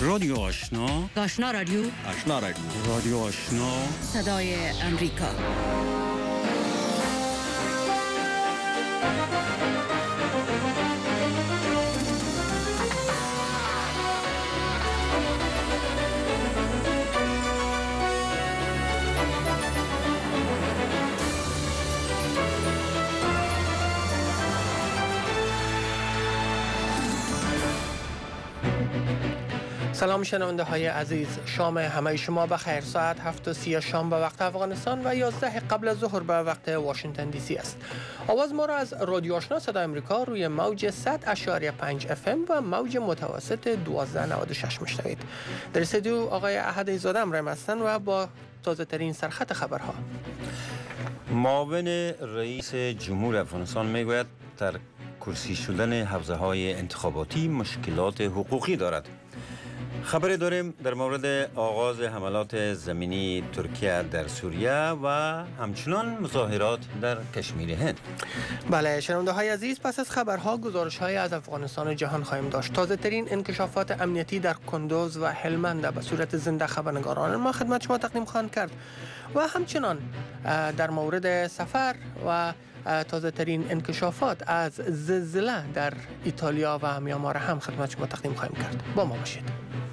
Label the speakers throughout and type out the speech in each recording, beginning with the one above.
Speaker 1: رادیو آشنا،
Speaker 2: آشنا رادیو،
Speaker 3: آشنا رادیو،
Speaker 1: رادیو آشنا،
Speaker 2: صدای امریکا.
Speaker 4: سلام شنونده های عزیز، شام همه شما بخیر. ساعت 7:30 شام به وقت افغانستان و 11 قبل از ظهر به وقت واشنگتن دی سی است. آواز ما را از رادیو آشنا صدای امریکا روی موج 100.5 FM و موج متوسط 1296 میشنوید. در استودیو آقای احد ایزاده امرایم هستند و با تازه ترین سرخط خبرها.
Speaker 3: معاون رئیس جمهور افغانستان میگوید در کرسی شدن حوزه های انتخاباتی مشکلات حقوقی دارد. خبری داریم در مورد آغاز حملات زمینی ترکیه در سوریه و همچنان مظاهرات در کشمیر هند.
Speaker 4: بله شنونده های عزیز، پس از خبرها گزارش های از افغانستان و جهان خواهیم داشت. تازه ترین انکشافات امنیتی در کندوز و هلمند به صورت زنده خبرنگاران ما خدمت شما تقدیم خواهند کرد و همچنان در مورد سفر و تازه ترین انکشافات از زلزله در ایتالیا و میانمار هم خدمت شما تقدیم خواهیم کرد. با ما باشید.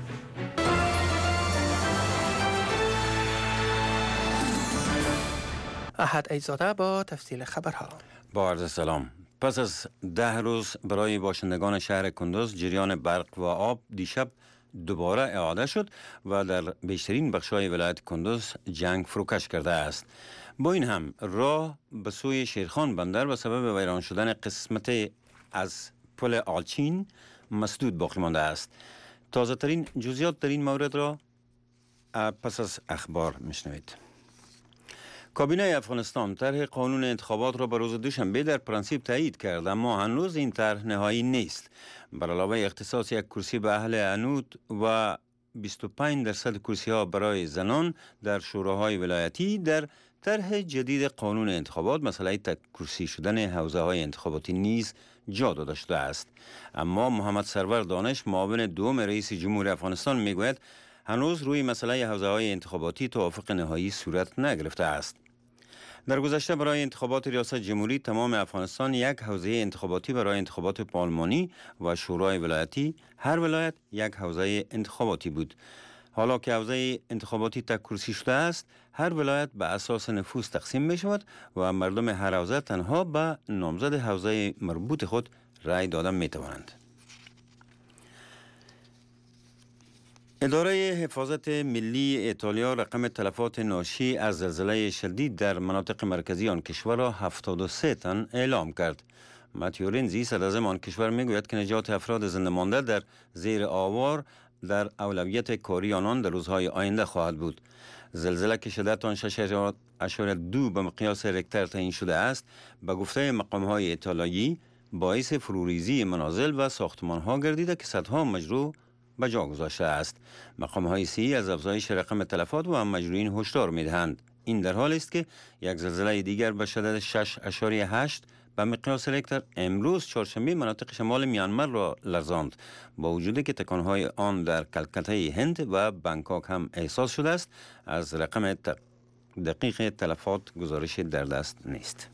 Speaker 4: احد ایزاده با تفصیل خبرها.
Speaker 3: با عرض سلام. پس از 10 روز برای باشندگان شهر کندوز جریان برق و آب دیشب دوباره اعاده شد و در بیشترین بخش‌های ولایت کندوز جنگ فروکش کرده است. با این هم راه به سوی شیرخان بندر به سبب ویران شدن قسمت از پل آلچین مسدود باقی مانده است. تازه ترین جزئیات در این مورد را پس از اخبار میشنوید. کابینه افغانستان طرح قانون انتخابات را به روز دوشنبه در پرانسیب تایید کرد، اما هنوز این طرح نهایی نیست. بر علاوه اختصاص یک کرسی به اهل عنود و 25% کرسی ها برای زنان در شوراهای ولایتی، در طرح جدید قانون انتخابات مسئله تک کرسی شدن حوزه های انتخاباتی نیز جا داده شده است. اما محمد سرور دانش، معاون دوم رئیس جمهور افغانستان، میگوید هنوز روی مسئله حوزه های انتخاباتی توافق نهایی صورت نگرفته است. در گذشته برای انتخابات ریاست جمهوری تمام افغانستان یک حوزه انتخاباتی برای انتخابات پارلمانی و شورای ولایتی، هر ولایت یک حوزه انتخاباتی بود. حالا که حوزه انتخاباتی تک کرسی شده است، هر ولایت به اساس نفوس تقسیم می شود و مردم هر حوزه تنها به نامزد حوزه مربوط خود رای دادن می توانند. اداره حفاظت ملی ایتالیا رقم تلفات ناشی از زلزله شدید در مناطق مرکزی آن کشور را 73 تن اعلام کرد. ماتیو رنزی صدراعظم آن کشور میگوید که نجات افراد زنده مانده در زیر آوار در اولویت کاری آنان در روزهای آینده خواهد بود. زلزله که شدت آن 6.2 به مقیاس ریکتر تعیین شده است، به گفته مقام‌های ایتالیایی باعث فروریزی منازل و ساختمان‌ها گردیده که صدها مجروح به جا گذاشته است. مقام‌های صحی از افزایش رقم تلفات و مجروحین هشدار می‌دهند. این در حالی است که یک زلزله دیگر به شدت 6.8 به مقیاس ریکتر امروز چهارشنبه مناطق شمال میانمار را لرزاند، با وجودی که تکان‌های آن در کلکته هند و بانکوک هم احساس شده است. از رقم دقیق تلفات گزارش در دست نیست.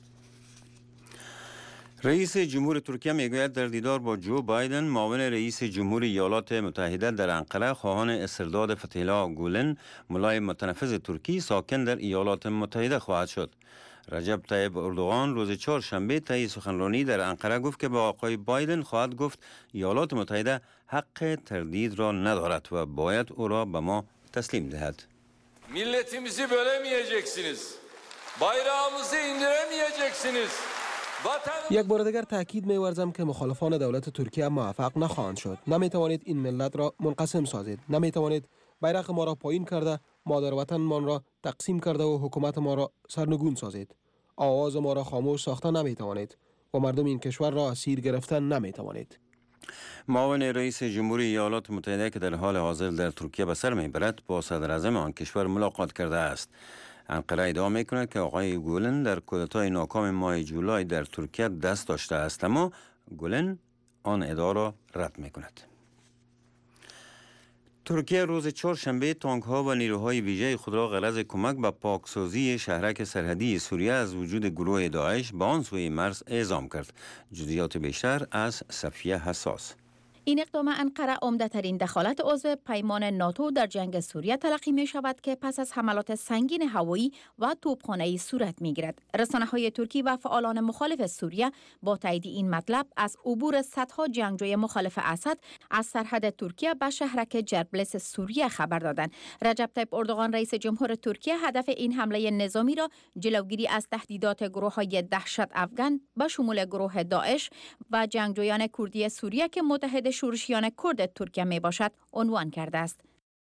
Speaker 3: رئیس جمهور ترکیه میگوید در دیدار با جو بایدن، معاون رئیس جمهور ایالات متحده در انقره، خواهان استرداد فتح‌الله گولن، ملای متنفذ ترکی ساکن در ایالات متحده خواهد شد. رجب طیب اردوغان روز چهارشنبه طی سخنرانی در انقره گفت که با آقای بایدن خواهد گفت ایالات متحده حق تردید را ندارد و باید او را به ما تسلیم دهد.
Speaker 5: Milletimizi bölemeyeceksiniz. Bayrağımızı indiremeyeceksiniz.
Speaker 6: یک بار دیگر تاکید می‌ورزم که مخالفان دولت ترکیه موفق نخواهند شد. نمی‌توانید این ملت را منقسم سازید. نمی‌توانید بیرق ما را پایین کرده، مادر وطنمان را تقسیم کرده و حکومت ما را سرنگون سازید. آواز ما را خاموش ساخته نمی‌توانید و مردم این کشور را اسیر گرفته نمی‌توانید.
Speaker 3: معاون رئیس جمهور ایالات متحده که در حال حاضر در ترکیه به سر میبرد با صدراعظم آن کشور ملاقات کرده است. انقره ادعا میکند که آقای گولن در کودتای ناکام ماه جولای در ترکیه دست داشته است، اما گولن آن ادعا را رد میکند. ترکیه روز چهارشنبه تانک‌ها و نیروهای ویژه خود را غرض کمک به پاکسازی شهرک سرحدی سوریه از وجود گروه داعش به آن سوی مرز اعزام کرد. جزئیات بیشتر از صفیه حساس.
Speaker 7: این اقدام انقره عمده‌ترین دخالت عضو پیمان ناتو در جنگ سوریه تلقی می شود که پس از حملات سنگین هوایی و توپخانه‌ای صورت می گیرد. رسانه‌های ترکی و فعالان مخالف سوریه با تایید این مطلب از عبور صدها جنگجوی مخالف اسد از سرحد ترکیه به شهرک جربلس سوریه خبر دادند. رجب طیب اردوغان رئیس جمهور ترکیه هدف این حمله نظامی را جلوگیری از تهدیدات گروه‌های دهشت افغان به شمول گروه داعش و جنگجویان کردی سوریه که متحد شورشیان کرد ترکیه می باشد عنوان کرده است.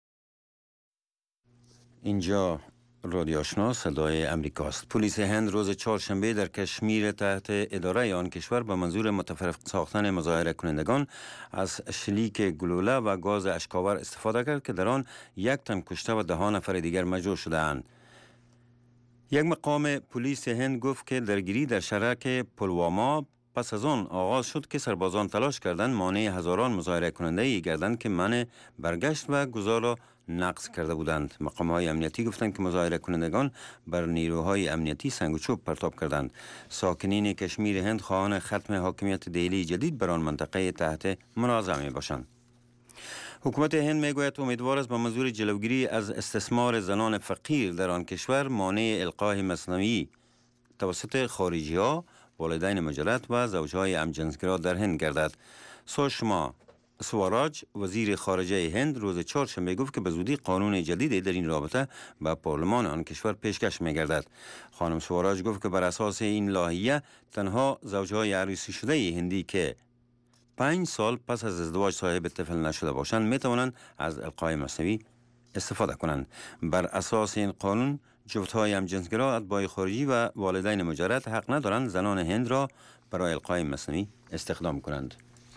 Speaker 7: اینجا
Speaker 3: رادیو آشنا صدای امریکاست. پلیس هند روز چهارشنبه در کشمیر تحت اداره آن کشور به منظور متفرق ساختن مظاهره کنندگان از شلیک گلوله و گاز اشکاور استفاده کرد که در آن 1 تن کشته و 10 نفر دیگر مجروح شده‌اند. یک مقام پلیس هند گفت که درگیری در شهرک پلواما پس از آن آغاز شد که سربازان تلاش کردند مانع هزاران مظاهره کننده گردند که منع برگشت و گذار را نقض کرده بودند. مقام‌های امنیتی گفتند که مظاهره کنندگان بر نیروهای امنیتی سنگ و چوب پرتاب کردند. ساکنین کشمیر هند خواهان ختم حاکمیت دهلی جدید بر آن منطقه تحت منازعه باشند. حکومت هند میگوید امیدوار است با منظور جلوگیری از استثمار زنان فقیر در آن کشور مانع القاء مصنوعی توسط خارجی‌ها، والدین مجرد و زوجهای همجنسگرا در هند گردد. سوشما سواراج وزیر خارجه هند روز چهارشنبه گفت که به زودی قانون جدیدی در این رابطه به پارلمان آن کشور پیشکش می‌گردد. خانم سواراج گفت که بر اساس این لایحه تنها زوجهای عروسی شده هندی که 5 سال پس از ازدواج صاحب طفل نشده باشند می‌توانند از القای مصنوعی استفاده کنند. بر اساس این قانون جفت‌های همجنسگرا، اتباع خارجی و والدین مجرد حق ندارند زنان هند را برای القای مصنوعی استخدام کنند.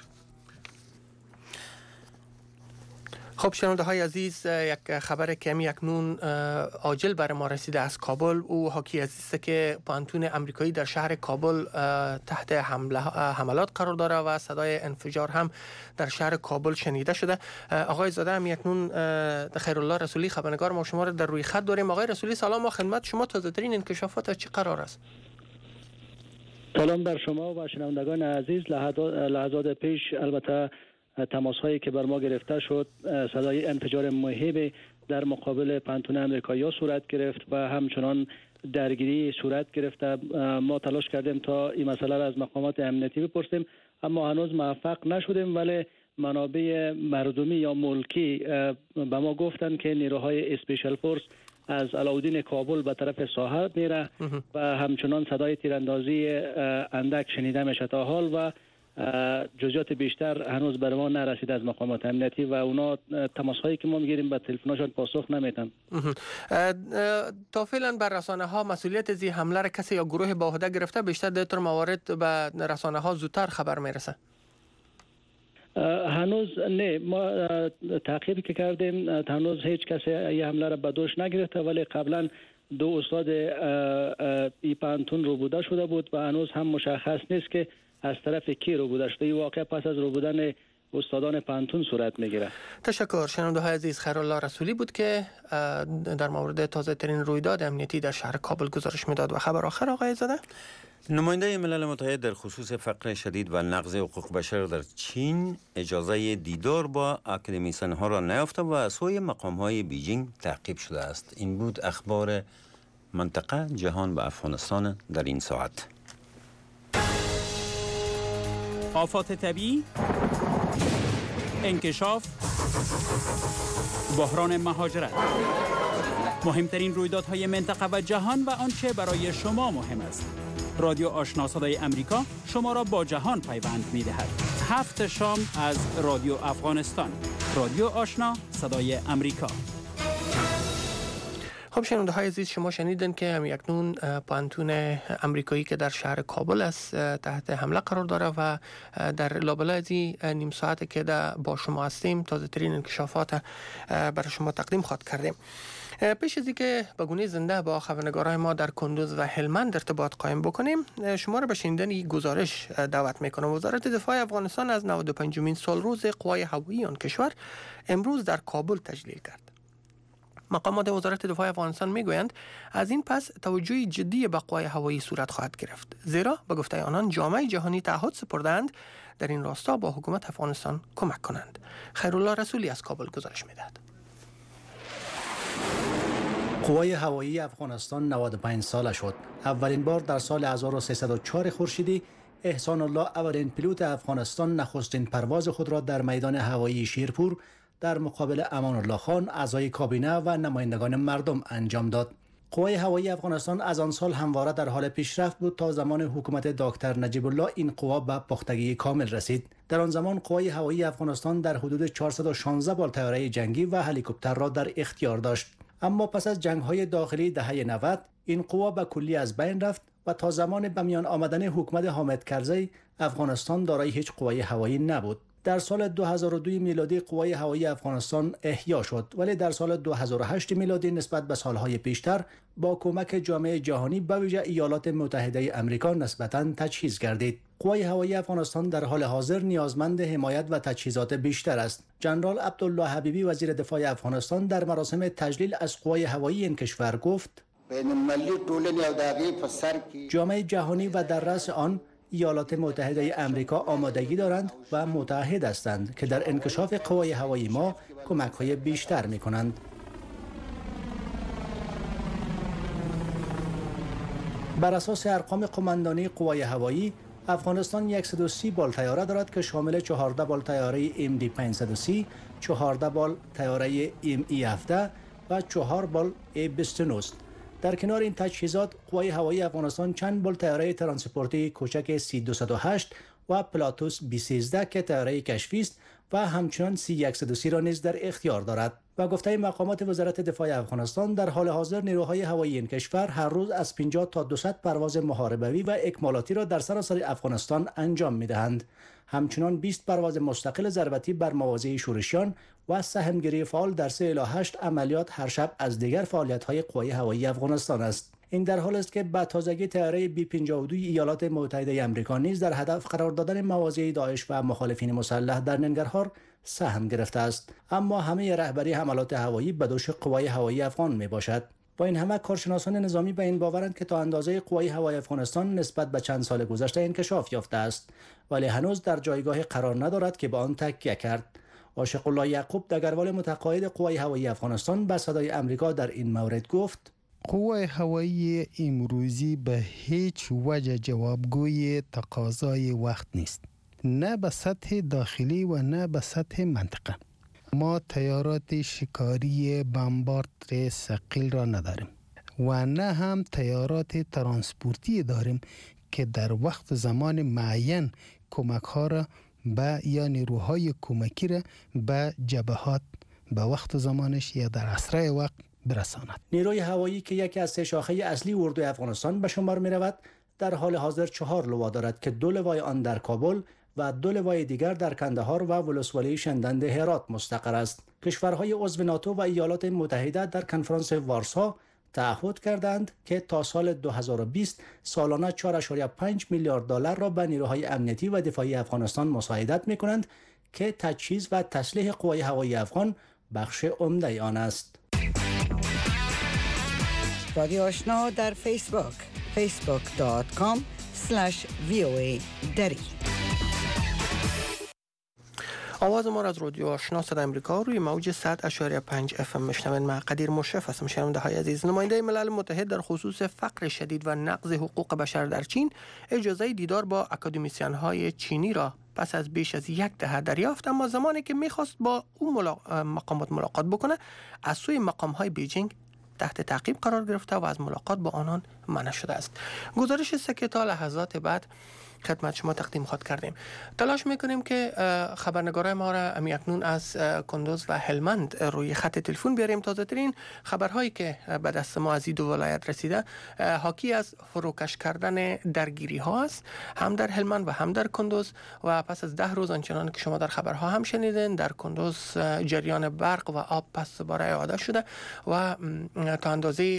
Speaker 4: خب شنونده های عزیز، یک خبر کمی اکنون عاجل بر ما رسیده از کابل. او حاکی است که پانتون امریکایی در شهر کابل تحت حملات قرار داره و صدای انفجار هم در شهر کابل شنیده شده. آقای زاده هم اکنون خیرالله رسولی خبرنگار ما شما را در روی خط داریم. آقای رسولی سلام و خدمت شما. تازه ترین انکشافات چه قرار است؟
Speaker 8: سلام بر شما و شنوندگان عزیز. لحظات پیش البته تماس هایی که بر ما گرفته شد، صدای انفجار مهیب در مقابل پانتون امریکایی صورت گرفت و همچنان درگیری صورت گرفته. ما تلاش کردیم تا این مسئله را از مقامات امنیتی بپرسیم اما هنوز موفق نشدیم، ولی منابع مردمی یا ملکی به ما گفتند که نیروهای اسپیشال فورس از علاودین کابل به طرف ساحل میره و همچنان صدای تیراندازی اندک شنیده میشه. تا حال و جزئیات بیشتر هنوز بر ما نرسید از مقامات امنیتی و اونا تماس هایی که ما میگیریم به تلفنشان پاسخ نمیدن.
Speaker 4: تا فعلا بر رسانه ها مسئولیت زی حمله را کسی یا گروه با عهده گرفته؟ بیشتر در طور موارد به رسانه ها زودتر خبر میرسه.
Speaker 8: هنوز نه، ما تعقیبی که کردیم هنوز هیچ کسی این حمله را به دوش نگرفته، ولی قبلا 2 استاد ای پانتون روبوده شده بود و هنوز هم مشخص نیست که از طرف کی روبوده شده. این واقع پس از روبودن استادان پانتون صورت میگیره.
Speaker 4: تشکر. شنونده های عزیز، خیرالله رسولی بود که در مورد تازه ترین رویداد امنیتی در شهر کابل گزارش میداد. و خبر آخر آقای زاده؟
Speaker 3: نماینده ملل متحد در خصوص فقر شدید و نقض حقوق بشر در چین اجازه دیدار با اکادمیسین ها را نیافته و از سوی مقام های بیجینگ تعقیب شده است. این بود اخبار منطقه، جهان و افغانستان در این ساعت.
Speaker 1: آفات طبیعی، انکشاف، بحران مهاجرت، مهمترین رویدادهای منطقه و جهان و آنچه برای شما مهم است. رادیو آشنا صدای امریکا شما را با جهان پیوند می‌دهد. 7 شام از رادیو افغانستان. رادیو آشنا صدای امریکا.
Speaker 4: خب شنونده های عزیز، شما شنیدن که هم اکنون پانتون امریکایی که در شهر کابل است تحت حمله قرار داره و در لابلای نیم ساعت که با شما هستیم تازه ترین انکشافات برای شما تقدیم خواهد کردیم. پیش از اینکه به گونه زنده با خبرنگارای ما در کندوز و هلمند ارتباط قائم بکنیم، شما را به شنیدن این گزارش دعوت میکنم. وزارت دفاع افغانستان از 95مین سالروز قوای هوایی آن کشور امروز در کابل تجلیل کرد. مقامات وزارت دفاع افغانستان میگویند از این پس توجه جدی به قوای هوایی صورت خواهد گرفت، زیرا به گفته آنان جامعه جهانی تعهد سپردند در این راستا با حکومت افغانستان کمک کنند. خیرالله رسولی از کابل گزارش میدهد.
Speaker 9: قوای هوایی افغانستان 95 ساله شد. اولین بار در سال 1304 خورشیدی احسان الله، اولین پیلوت افغانستان، نخستین پرواز خود را در میدان هوایی شیرپور در مقابل امان الله خان، اعضای کابینه و نمایندگان مردم انجام داد. قوای هوایی افغانستان از آن سال همواره در حال پیشرفت بود تا زمان حکومت دکتر نجیب الله این قوا به پختگی کامل رسید. در آن زمان قوای هوایی افغانستان در حدود 416 بال طیاره جنگی و هلیکوپتر را در اختیار داشت. اما پس از جنگ‌های داخلی دهه 90 این قوا به کلی از بین رفت و تا زمان به میان آمدن حکومت حامد کرزی افغانستان دارای هیچ قوای هوایی نبود. در سال 2002 میلادی قوای هوایی افغانستان احیا شد، ولی در سال 2008 میلادی نسبت به سالهای پیشتر با کمک جامعه جهانی به ویژه ایالات متحده آمریکا نسبتاً تجهیز گردید. قوای هوایی افغانستان در حال حاضر نیازمند حمایت و تجهیزات بیشتر است. جنرال عبدالله حبیبی وزیر دفاع افغانستان در مراسم تجلیل از قوای هوایی این کشور گفت: جامعه جهانی و در رأس آن ایالات متحده آمریکا آمادگی دارند و متحد هستند که در انکشاف قوای هوایی ما کمک‌های بیشتر می‌کنند. بر اساس ارقام قماندانی قوای هوایی، افغانستان 130 بال طیاره دارد که شامل 14 بال طیاره MD-530، 14 بال طیاره ME-17 و 4 بال A-29 است. در کنار این تجهیزات، قوای هوایی افغانستان چند بال طیاره ترانسپورتی کوچک C-208 و پلاتوس B-13 که طیاره کشفی است و همچنان C-130 را نیز در اختیار دارد. و گفته مقامات وزارت دفاع افغانستان در حال حاضر نیروهای هوایی این کشور هر روز از 50 تا 200 پرواز محاربوی و اکمالاتی را در سراسر افغانستان انجام می‌دهند. همچنان 20 پرواز مستقل ضربتی بر مواضع شورشیان و سهمگیری فعال در 3 الی 8 عملیات هر شب از دیگر فعالیت‌های قوای هوایی افغانستان است. این در حالی است که با تازگی طیاره B-52 ایالات متحده آمریکا نیز در هدف قرار دادن مواضع داعش و مخالفین مسلح در ننگرهار سهم گرفته است. اما همه رهبری حملات هوایی به دوش قوای هوایی افغان می باشد. با این همه کارشناسان نظامی به این باورند که تا اندازه قوای هوایی افغانستان نسبت به چند سال گذشته انکشاف یافته است، ولی هنوز در جایگاه قرار ندارد که به آن تکیه کرد. عاشق الله یعقوب، دگروال متقاعد قوای هوایی افغانستان، به صدای آمریکا در این مورد گفت:
Speaker 10: قوای هوایی امروزی به هیچ وجه جوابگوی تقاضای وقت نیست، نه به سطح داخلی و نه به سطح منطقه. ما تیارات شکاری بمبارد ثقیل را نداریم و نه هم تیارات ترانسپورتی داریم که در وقت زمان معین کمک ها را به یا نیروهای کمکی را به جبهات به وقت زمانش یا در اسرع وقت برساند.
Speaker 9: نیروی هوایی که یکی از 3 شاخه اصلی اردوی افغانستان به شمار می رود، در حال حاضر 4 لوا دارد که 2 لوای آن در کابل و 2 لوای دیگر در کندهار و ولسوالی شندند هرات مستقر است. کشورهای عضو ناتو و ایالات متحده در کنفرانس وارسا تعهد کردند که تا سال 2020 سالانه 4.5 میلیارد دلار را به نیروهای امنیتی و دفاعی افغانستان مساعدت می‌کنند که تجهیز و تسلیح قوای هوایی افغان بخش عمده آن است.
Speaker 2: رادیو آشنا در فیسبوک facebook.com/voa دری.
Speaker 4: آواز ما را از رادیو آشنا صدای امریکا روی موج 100.5 FM میشنوید. من قدیر مشرف هستم. شنونده های عزیز، نماینده ملل متحد در خصوص فقر شدید و نقض حقوق بشر در چین اجازه دیدار با اکادمیسیان های چینی را پس از بیش از 1 دهه دریافت، اما زمانی که میخواست با اون مقامات ملاقات بکنه از سوی مقام های بیجینگ تحت تعقیب قرار گرفته و از ملاقات با آنان منع شده است. گزارش است که تا لحظات بعد خدمت شما تقدیم خود کردیم. تلاش میکنیم که خبرنگارای ما را اکنون از کندوز و هلمند روی خط تلفن بیاریم. تازه ترین خبرهایی که به دست ما از این دو ولایت رسیده حاکی از فروکش کردن درگیری ها است، هم در هلمند و هم در کندوز. و پس از 10 روز آنچنان که شما در خبرها هم شنیدین، در کندوز جریان برق و آب پس دوباره اعاده شده و تا اندازه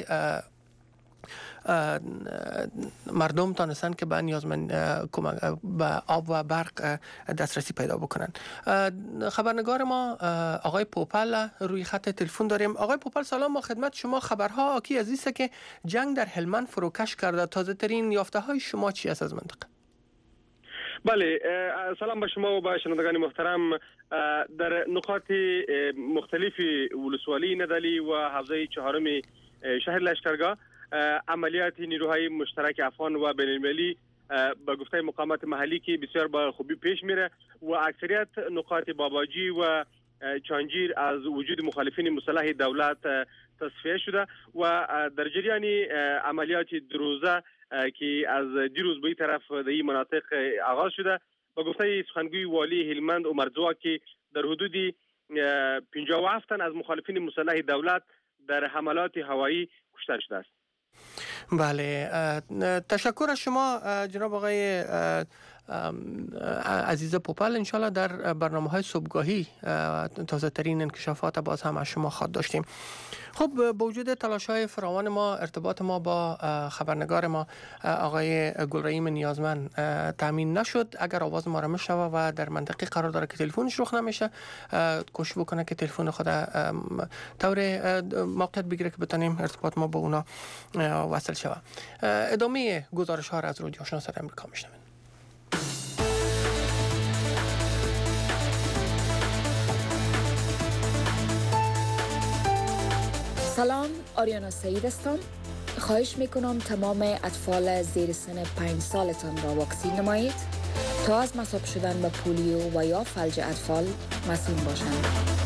Speaker 4: مردم تانستن که به نیازمند به آب و برق دسترسی پیدا بکنن. خبرنگار ما آقای پوپل روی خط تلفن داریم. آقای پوپل سلام، ما خدمت شما. خبرها آکی از است که جنگ در هلمند فروکش کرده. تازه ترین یافته های شما چی است از منطقه؟
Speaker 11: بله، سلام به شما و به شنوندگان محترم. در نقاط مختلف ولسوالی ندلی و حوزه 4 شهر لشکرگاه عملیات نیروهای مشترک افغان و بین المللی به گفته مقامات محلی که بسیار با خوبی پیش میره و اکثریت نقاط باباجی و چانجیر از وجود مخالفین مسلح دولت تصفیه شده و در جریان عملیات دروزه که از دیروز به این طرف در این مناطق آغاز شده، با گفته سخنگوی والی هلمند عمر زوا که در حدود 57 تن از مخالفین مسلح دولت در حملات هوایی کشته شده است.
Speaker 4: بله، تشکر از شما جناب آقای عزیز پوپل. انشالله در برنامه های صبحگاهی تازه ترین انکشافات باز هم از شما خواهد داشتیم. خب، با وجود تلاش های فراوان ما، ارتباط ما با خبرنگار ما آقای گلرحیم نیازمند تامین نشد. اگر آواز ما را میشنوه و در منطقه قرار داره که تلفنش رخ نمیشه، کوشش بکنه که تلفن خود طور موقعیت بگیره که بتونیم ارتباط ما با اونا وصل شوه. ادامه گزارش ها را از رادیو آشنا صدای آمریکا میشنویم.
Speaker 12: سلام، آریانا سعید هستم. خواهش میکنم تمام اطفال زیر سن 5 سالتان را واکسین نمایید تا از مصاب شدن به پولیو و یا فلج اطفال مسئول باشند.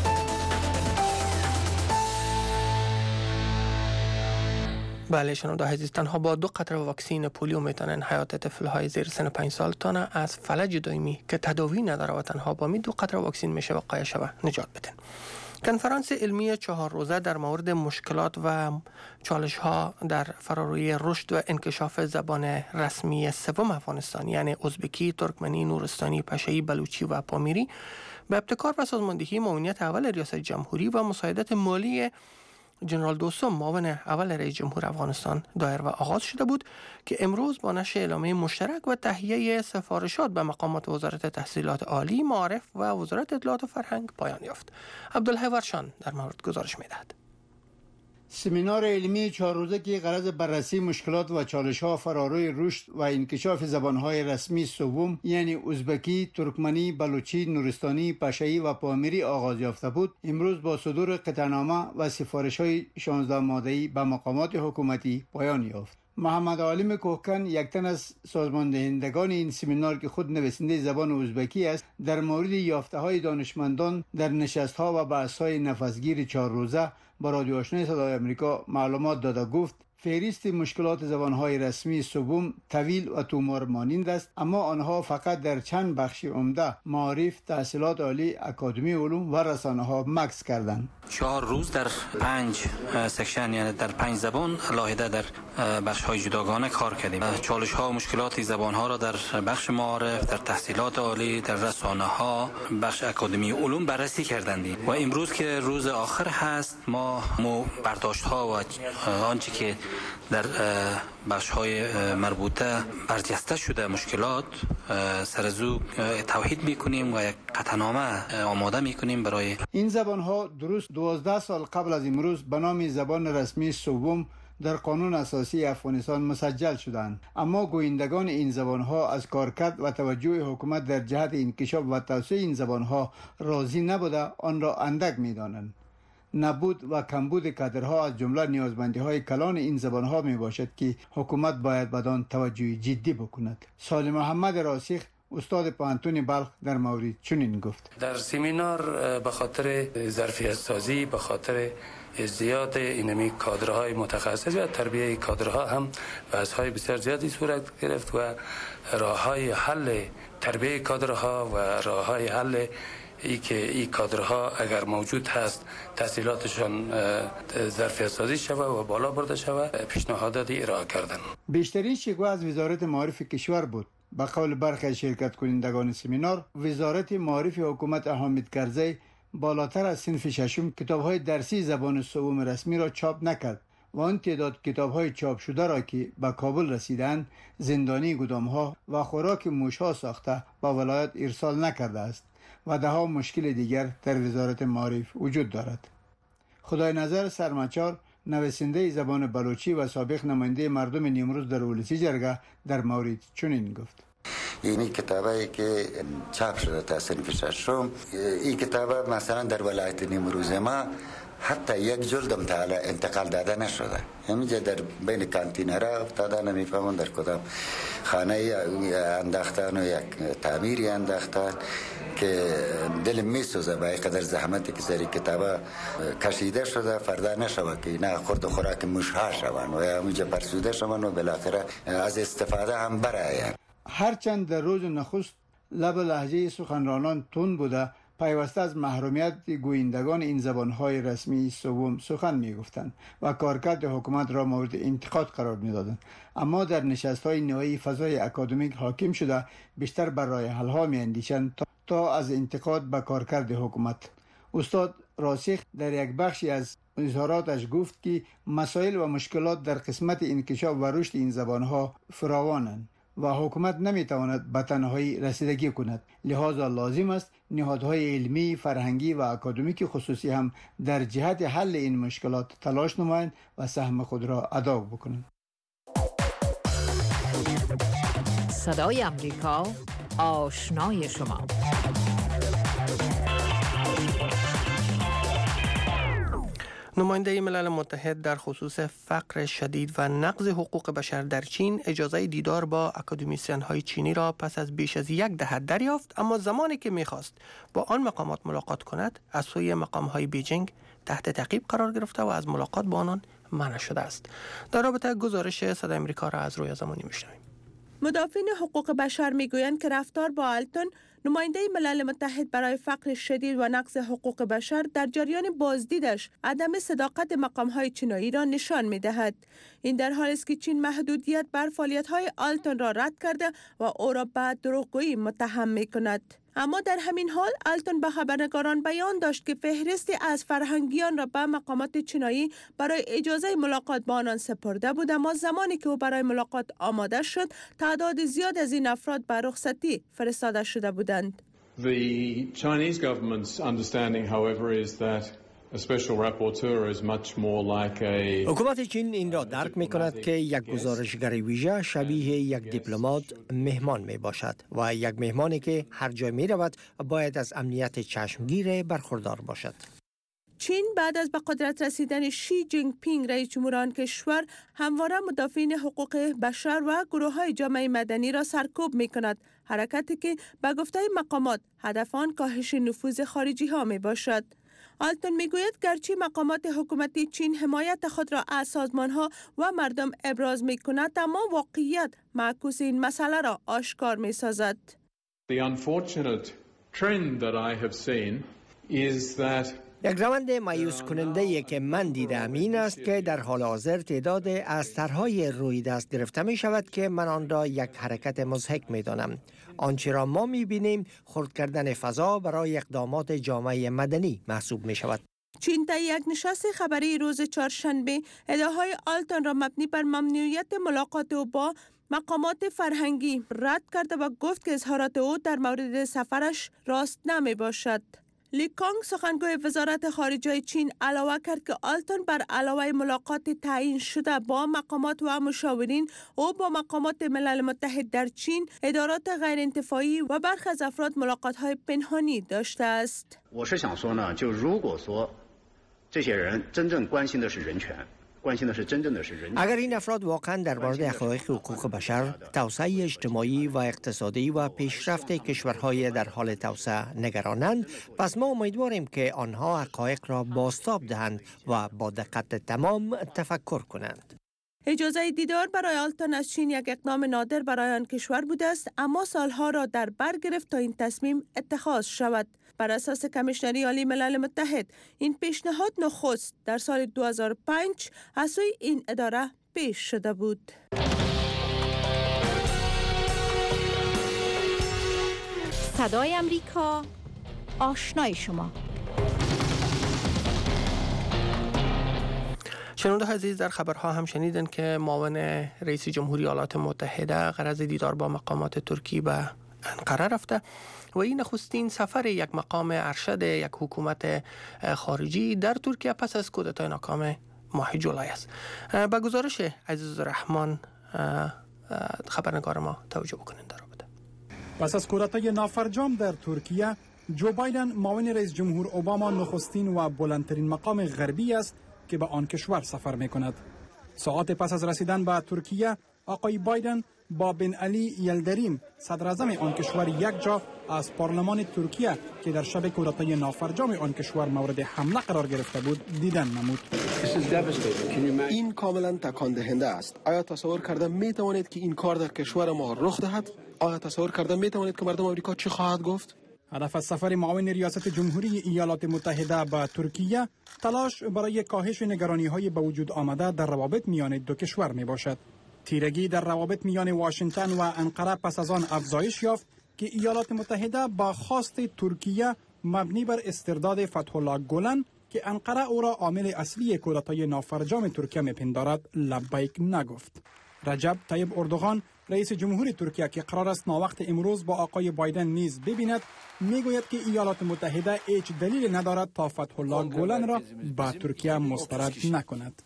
Speaker 4: بله شنونده عزیز، تنها با 2 قطره واکسین پولیو میتونن حیات طفل‌های زیر سن 5 سالتان از فلج دائمی که تداوی نداره و تنها با 2 قطره واکسین میشه وقایع شوه نجات بدن. کنفرانس علمی 4 روزه در مورد مشکلات و چالش‌ها در فراروی رشد و انکشاف زبان رسمی سوم افغانستان، یعنی ازبکی، ترکمنی، نورستانی، پشه‌ای، بلوچی و پامیری، به ابتکار و سازماندهی معاونیت اول ریاست جمهوری و مساعدت مالی جنرال دوسم معاون اول رئیس جمهور افغانستان دایر و آغاز شده بود که امروز با نشر اعلامیه مشترک و تهیه سفارشات به مقامات وزارت تحصیلات عالی، معارف و وزارت اطلاعات و فرهنگ پایان یافت. عبدالحی ورشان در مورد گزارش می‌دهد.
Speaker 13: سمینار علمی 4 روزه که غرض بررسی مشکلات و چالش‌ها فراروی رشد و انکشاف زبان‌های رسمی سوم یعنی ازبکی، ترکمنی، بلوچی، نورستانی، پشه‌ای و پامیری آغاز یافته بود، امروز با صدور قطعنامه و سفارش‌های 16 ماده‌ای به مقامات حکومتی پایان یافت. محمد عالم کوهکن، یک تن از سازماندهندگان این سمینار که خود نویسنده زبان ازبکی است، در مورد یافته‌های دانشمندان در نشست‌ها و بحث‌های نفسگیر 4 روزه با رادیو آشنا صدای آمریکا معلومات داده. گفت فهرست مشکلات زبان‌های رسمی سوم طویل و تومار مانند است، اما آنها فقط در چند بخش عمده معارف، تحصیلات عالی، اکادمی علوم و رسانه‌ها مکث کردند.
Speaker 14: 4 روز در 5 سکشن، یعنی در 5 زبان علاوه در بخش‌های جداگانه کار کردیم. چالش‌ها و مشکلات زبان‌ها را در بخش معارف، در تحصیلات عالی، در رسانه‌ها، بخش اکادمی علوم بررسی کردند و امروز که روز آخر هست ما برداشت‌ها و آنچه که در بخش‌های مربوطه برجسته شده مشکلات سرزو توحید می‌کنیم و یک قطعنامه آماده می‌کنیم برای
Speaker 13: این زبان‌ها. درست 12 سال قبل از امروز به نام زبان رسمی سوم در قانون اساسی افغانستان مسجل شدند، اما گویندگان این زبان‌ها از کارکرد و توجه حکومت در جهت انکشاف و توسعه این زبان‌ها راضی نبوده آن را اندک می‌دانند. نبود و کمبود کادرها از جمله نیازمندی‌های کلان این زبان‌ها میباشد که حکومت باید بدان توجه جدی بکند. سالم محمد راسخ، استاد پوهنتون بلخ در مورد چنین گفت:
Speaker 15: در سمینار به خاطر ظرفیت سازی، به خاطر ازدیاد اینمی کادرهای متخصص و تربیه کادرها هم بحث‌های بسیار زیادی صورت گرفت و راه‌های حل تربیه کادرها و راه‌های حل این کادرها اگر موجود هست تحصیلاتشان ظرفیت سازی شود و بالا برده شود پیشنهاداتی ارائه کردن.
Speaker 13: بیشترین شکوه از وزارت معارف کشور بود. به قول برخی از شرکت کنندگان سمینار، وزارت معارف حکومت حامد کرزی بالاتر از صنف ششم کتاب‌های درسی زبان سوم رسمی را چاپ نکرد و آن تعداد کتاب‌های چاپ شده را که به کابل رسیدند زندانی گدام‌ها و خوراک موش‌ها ساخته به ولایت ارسال نکرده است و ده‌ها مشکل دیگر در وزارت معارف وجود دارد. خدای نظر سرمچار، نویسنده زبان بلوچی و سابق نماینده مردم نیمروز در ولسی جرگه در مورد چنین گفت:
Speaker 16: این کتابی که چاپ شده تا صنف ششم، این کتاب مثلا در ولایت نیمروز ما حتی یک جلدم تا انتقال داده نشده. همینجا در بین کانتینرها افتاده، نمیفهمم در کدام خانه انداختن و یک تعمیری انداختن که دل میسوزه با اینقدر زحمتی که سری کتابا کشیده شده فردا نشود که نه خورد و خوراک موشها شوند و همینجا پرسوده شوند و بالاخره از استفاده هم برآیند.
Speaker 13: هرچند در روز نخست لب لهجه سخنرانان تند بوده، پیوسته از محرومیت گویندگان این زبانهای رسمی سوم سخن میگفتند و کارکرد حکومت را مورد انتقاد قرار میدادند، اما در نشست‌های نهایی فضای اکادمیک حاکم شده بیشتر بر راه حل‌ها می‌اندیشند تا از انتقاد به کارکرد حکومت. استاد راسخ در یک بخشی از اظهاراتش گفت که مسائل و مشکلات در قسمت انکشاف و رشد این زبانها فراوانند و حکومت نمیتواند به تنهایی رسیدگی کند، لذا لازم است نهادهای علمی، فرهنگی و اکادمیک خصوصی هم در جهت حل این مشکلات تلاش نمایند و سهم خود را ادا بکنند.
Speaker 17: صدای امریکا، آشنای شما.
Speaker 4: نماینده ملل متحد در خصوص فقر شدید و نقض حقوق بشر در چین اجازه دیدار با اکادمیسیان‌های چینی را پس از بیش از یک دهه دریافت، اما زمانی که می‌خواست با آن مقامات ملاقات کند از سوی مقام‌های بیجینگ تحت تعقیب قرار گرفته و از ملاقات با آنان منع شده است. در رابطه گزارش صدای آمریکا را از رویا زمانی می‌شنویم.
Speaker 18: مدافعین حقوق بشر میگویند که رفتار با آلتون، نماینده ملل متحد برای فقر شدید و نقض حقوق بشر، در جریان بازدیدش عدم صداقت مقام‌های چینی را نشان می‌دهد. این در حالی است که چین محدودیت بر فعالیت‌های آلتون را رد کرده و او را به دروغگویی متهم می‌کند. اما در همین حال آلتون به خبرنگاران بیان داشت که فهرستی از فرهنگیان را به مقامات چینی برای اجازه ملاقات با آنان سپرده بود، اما زمانی که او برای ملاقات آماده شد تعداد زیاد از این افراد به رخصتی فرستاده شده بودند.
Speaker 19: The Chinese government's understanding, however, is that a special rapporteur is much more like a...
Speaker 20: حکومت چین این را درک می کند که یک گزارشگر ویژه شبیه یک دیپلمات مهمان می باشد و یک مهمانی که هر جای می رود باید از امنیت چشمگیر برخوردار باشد.
Speaker 18: چین بعد از به قدرت رسیدن شی جینگ پینگ رئیس جمهور آن کشور همواره مدافعین حقوق بشر و گروه‌های جامعه مدنی را سرکوب می کند، حرکتی که به گفته مقامات هدف آن کاهش نفوذ خارجی ها می باشد. آلتون میگوید گرچه مقامات حکومتی چین حمایت خود را از سازمان‌ها و مردم ابراز می‌کند، اما واقعیت معکوس این مسئله را آشکار می‌سازد.
Speaker 19: The unfortunate trend that I have seen is that
Speaker 20: یک روند مایوس کننده که من دیدم این است که در حال حاضر تعداد از طرح‌های روی دست گرفته می شود که من آن را یک حرکت مضحک می دانم. آنچه را ما می بینیم خرد کردن فضا برای اقدامات جامعه مدنی محسوب می شود.
Speaker 18: چین در یک نشست خبری روز چهارشنبه ادعاهای آلتون را مبنی بر ممنوعیت ملاقات او با مقامات فرهنگی رد کرده و گفت که اظهارات او در مورد سفرش راست نمی باشد. لی کانگ سخنگوی وزارت خارجه چین علاوه کرد که آلتون بر علاوه ملاقات تعیین شده با مقامات و مشاورین، او با مقامات ملل متحد در چین، ادارات غیر انتفاعی و برخی از افراد ملاقات‌های پنهانی داشته است.
Speaker 20: اگر این افراد واقعا درباره حقایق حقوق بشر، توسعه اجتماعی و اقتصادی و پیشرفت کشورهای در حال توسعه نگرانند، پس ما امیدواریم که آنها حقایق را بازتاب دهند و با دقت تمام تفکر کنند.
Speaker 18: اجازه دیدار برای آلتون از چین یک اقدام نادر برای آن کشور بوده است، اما سالها را در بر گرفت تا این تصمیم اتخاذ شود. بر اساس کمیشنری عالی ملل متحد، این پیشنهاد نخست در سال 2005 از سوی این اداره پیش شده بود.
Speaker 7: صدای امریکا، آشنای شما.
Speaker 4: شنونده عزیز، در خبرها هم شنیدن که معاون رئیس جمهوری ایالات متحده غرض دیدار با مقامات ترکی به انقره رفته و این نخستین سفر یک مقام ارشد یک حکومت خارجی در ترکیه پس از کودتای ناکام ماه جولای است. به گزارش عزیز الرحمن خبرنگار ما توجه بکنید. در رابطه
Speaker 1: پس از کودتای نافرجام در ترکیه، جو بایدن معاون رئیس جمهور اوباما نخستین و بلندترین مقام غربی است که به آن کشور سفر می کند. ساعات پس از رسیدن به ترکیه، آقای بایدن با بن علی یلدریم صدر اعظم آن کشور یک جا از پارلمان ترکیه که در شب کودتای نافرجام آن کشور مورد حمله قرار گرفته بود دیدن نمود.
Speaker 6: این کاملا تکان دهنده است. آیا تصور کرده می توانید که این کار در کشور ما رخ دهد؟ آیا تصور کرده می توانید که مردم آمریکا چی خواهد گفت؟
Speaker 1: هدف از سفر معاون ریاست جمهوری ایالات متحده به ترکیه تلاش برای کاهش نگرانی‌های به وجود آمده در روابط میان دو کشور می باشد. تیرگی در روابط میان واشنگتن و انقره پس از آن افزایش یافت که ایالات متحده با خواست ترکیه مبنی بر استرداد فتح الله گلن که انقره او را عامل اصلی کودتای نافرجام ترکیه میپندارد لبیک نگفت. رجب طیب اردوغان رئیس جمهوری ترکیه که قرار است ناوقت امروز با آقای بایدن نیز ببیند، میگوید که ایالات متحده هیچ دلیل ندارد تا فتح الله گلن را به ترکیه مسترد نکند.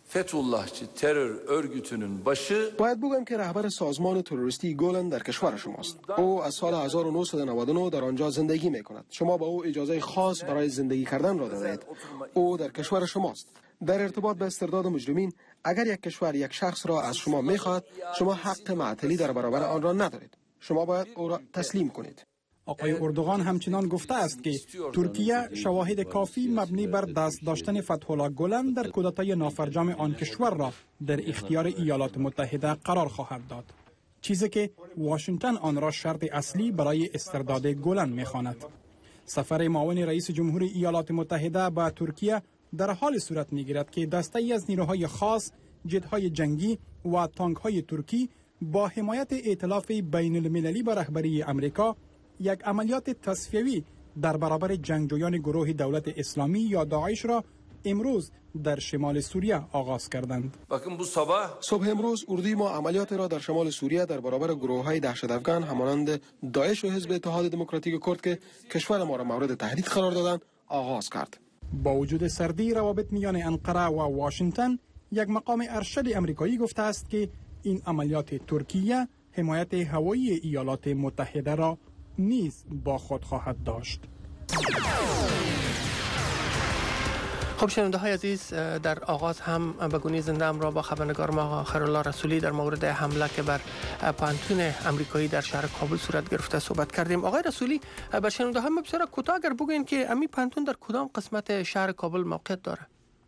Speaker 6: باید بگم که رهبر سازمان تروریستی گلن در کشور شماست. او از سال 1999 در آنجا زندگی میکند. شما با او اجازه خاص برای زندگی کردن را دادید. او در کشور شماست. در ارتباط به استرداد مجرمین، اگر یک کشور یک شخص را از شما میخواهد، شما حق معطلی در برابر آن را ندارید. شما باید او را تسلیم کنید.
Speaker 1: آقای اردوغان همچنان گفته است که ترکیه شواهد کافی مبنی بر دست داشتن فتح الله گلن در کودتای نافرجام آن کشور را در اختیار ایالات متحده قرار خواهد داد، چیزی که واشنگتن آن را شرط اصلی برای استرداد گلن می‌خواند. سفر معاون رئیس جمهوری ایالات متحده به ترکیه در حال صورت می‌گیرد که دسته‌ای از نیروهای خاص، جت‌های جنگی و تانک‌های ترکی با حمایت ائتلاف بین‌المللی با رهبری امریکا یک عملیات تصفیوی در برابر جنگجویان گروه دولت اسلامی یا داعش را امروز در شمال سوریه آغاز کردند.
Speaker 6: صبح امروز اردوی ما عملیات را در شمال سوریه در برابر گروه‌های دهشت‌افکن همانند داعش و حزب اتحاد دموکراتیک کرد که کشور ما را مورد تهدید قرار دادند آغاز کرد.
Speaker 1: با وجود سردی روابط میان انقره و واشنگتن، یک مقام ارشد امریکایی گفته است که این عملیات ترکیه حمایت هوایی ایالات متحده را نیز با خود خواهد داشت.
Speaker 4: خب شنونده های عزیز، در آغاز هم به گونه زنده ام را با خبرنگار ما خیرالله رسولی در مورد حمله که بر پانتون امریکایی در شهر کابل صورت گرفته صحبت کردیم. آقای رسولی، بر شنونده ها بسیار کوتاه اگر بگوین که امی پانتون در کدام قسمت شهر کابل موقعیت داره؟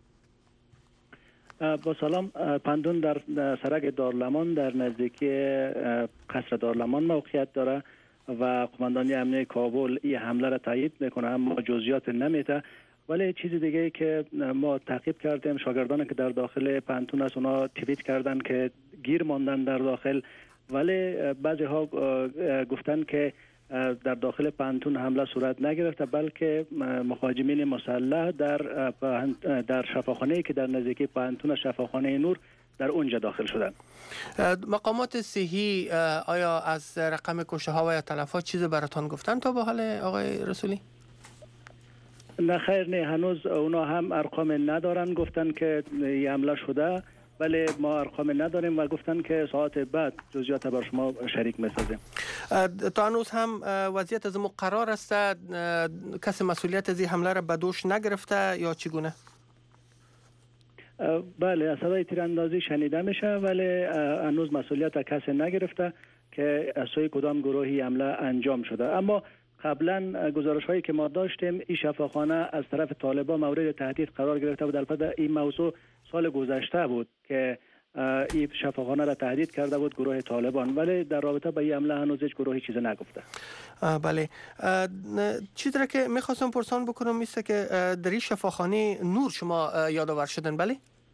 Speaker 8: با سلام، پانتون در سرک دارالمان در نزدیکی قصر دارالمان موقعیت داره و قماندانی امنیه کابل این حمله را تایید میکنه، اما جزئیات نمیده. ولی چیز دیگه ای که ما تعقیب کردیم، شاگردانی که در داخل پانتون است اونا توییت کردن که گیر ماندن در داخل، ولی بعضی ها گفتن که در داخل پانتون حمله صورت نگرفته، بلکه مهاجمین مسلح در شفاخانه‌ای که در نزدیکی پانتون شفاخانه نور در اونجا داخل شدن.
Speaker 4: مقامات صحی آیا از رقم کشته ها و یا تلفات چیز براتون گفتن تا به حال آقای رسولی؟
Speaker 8: نه خیر، نه، هنوز اونا هم ارقام ندارن، گفتن که یه حمله شده ولی ما ارقام نداریم و گفتن که ساعت بعد جزئیات بر شما شریک می‌سازیم.
Speaker 4: تا هنوز هم وضعیت از قرار است، کسی مسئولیت از این حمله را به دوش نگرفته یا چگونه؟
Speaker 8: بله، صدای تیراندازی شنیده میشه ولی هنوز مسئولیت کسی نگرفته که از سوی کدام گروهی حمله انجام شده. اما قبلا گزارش هایی که ما داشتیم این شفاخانه از طرف طالبان مورد تهدید قرار گرفته بود. البته این موضوع سال گذشته بود که این شفاخانه را تهدید کرده بود گروه طالبان، ولی در رابطه با این حمله هنوز هیچ گروهی چیزی نگفته.
Speaker 4: بله، چیزی را که میخواستم پرسان بکنم میسته که در این شفاخانه نور شما یادآور شدن. بله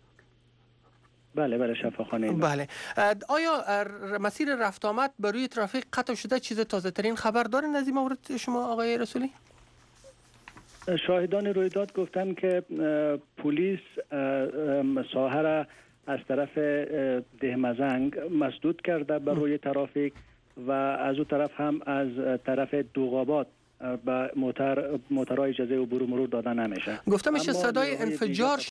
Speaker 8: بله شفاخانه نور.
Speaker 4: بله، آیا مسیر رفت آمد بر روی ترافیک قطع شده؟ چیز تازه ترین خبر دارین از این مورد شما آقای رسولی؟
Speaker 8: شاهدان رویداد گفتن که پلیس ساحه را از طرف دهمزنگ مسدود کرده بر روی ترافیک و از اون طرف هم از طرف دوغابات به موترهای اجازه عبور و مرور داده نمیشه.
Speaker 4: گفته میشه صدای انفجار